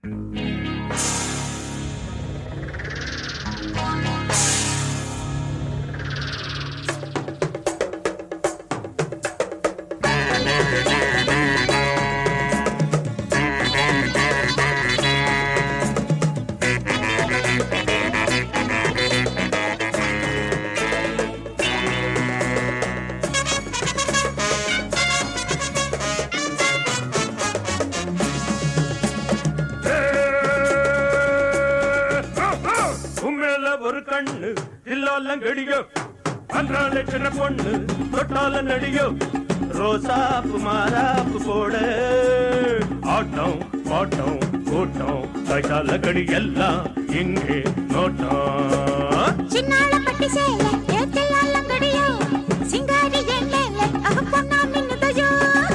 ஒரு கண்ணு இல்லாலங்கடியோ அன்றால சின்ன பொண்ணு தொட்டால நடியோ ரோசாப்பு மாறாப்பு போட ஆட்டம் பாட்டம் கூட்டம் கைட்டால கடி எல்லாம் இங்கே நோட்டம் சின்னால பட்டி சேல ஏத்தலாலங்கடியோ சிங்காரி எண்ணெல அவ பொண்ணா மின்னுதயோ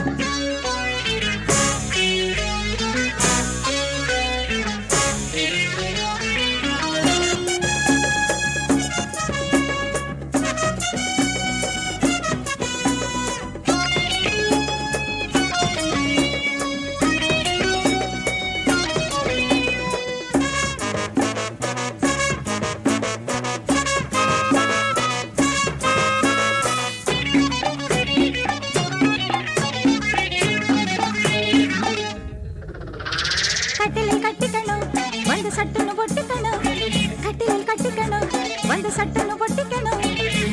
கட்டிலில் கட்டிக்கணும் வந்து சட்டுன்னு ஒட்டிக்கணும் கட்டிலில் கட்டிக்கணும் வந்து சட்டுன்னு ஒட்டிக்கணும்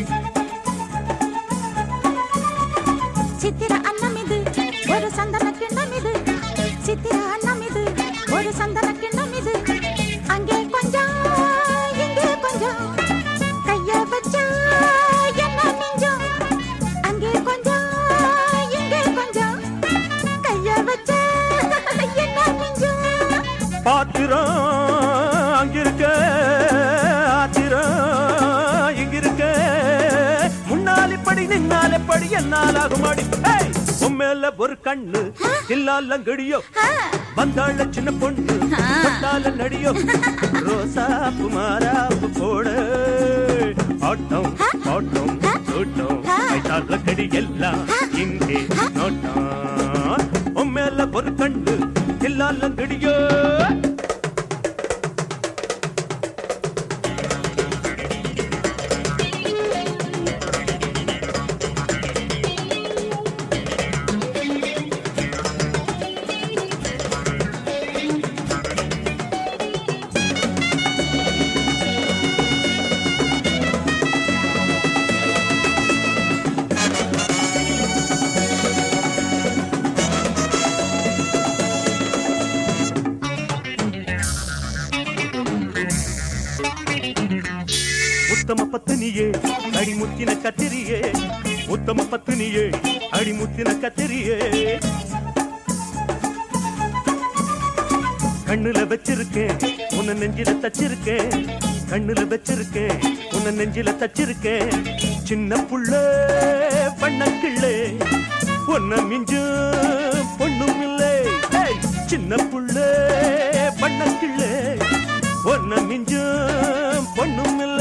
சித்திர அன்னம் இது ஒரு சந்தன கிண்ணம் இது சித்திர அன்னம் இது ஒரு சந்தன கிண்ணம் இது அங்கே கொஞ்சம் இங்கே கொஞ்சம் கைய வச்சா என்ன மிஞ்சம் அங்கே கொஞ்சம் இங்கே கொஞ்சம் கைய வச்சா என்ன மிஞ்சம் பாத்திரம் அங்கிருக்க ஆத்திரம் இங்கிருக்க முன்னாலிப்படி நின்னாலிப்படி என்னாலாகுமாடி உண்மையில ஒரு கண்ணு இல்லாலங்கடியோ வந்தாள சின்ன பொண்ணு தொட்டால நடியோ ரோசாப்பு மாறாப்பு போட ஆட்டம் பாட்டம் கூட்டம் கைட்டால கடி எல்லாம் இங்கே நோட்டம் உண்மையில ஒரு கண்ணு இல்லாலங்கடியோ உத்தம பத்தினியே அடிமுத்தின கத்திரியே உத்தம பத்தினியே அடிமுத்தின கத்திரியே கண்ணுல வச்சிருக்கேன் உன்ன நெஞ்சில தச்சிருக்கேன் கண்ணுல வச்சிருக்கேன் உன்ன நெஞ்சில தச்சிருக்கேன் சின்ன புள்ள வண்ணக்கிள்ளே உன்ன மிஞ்சு பொண்ணும் இல்லை சின்ன புள்ள வண்ணக்கிள்ளே உன்ன மிஞ்சு பொண்ணும் இல்லை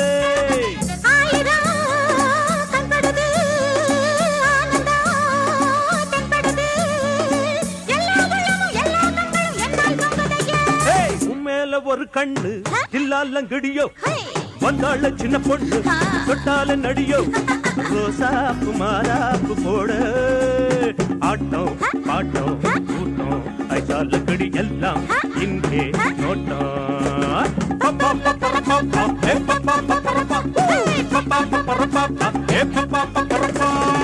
ஒரு கண்ணு இல்லாலங்கடியோ வந்தாள சின்ன பொண்ணு தொட்டால நடியோ ரோசாப்பு மாறாப்பு போட ஆட்டம் பாட்டம் கூட்டம் ஐசால கடி எல்லாம் இங்கே நோட்டம்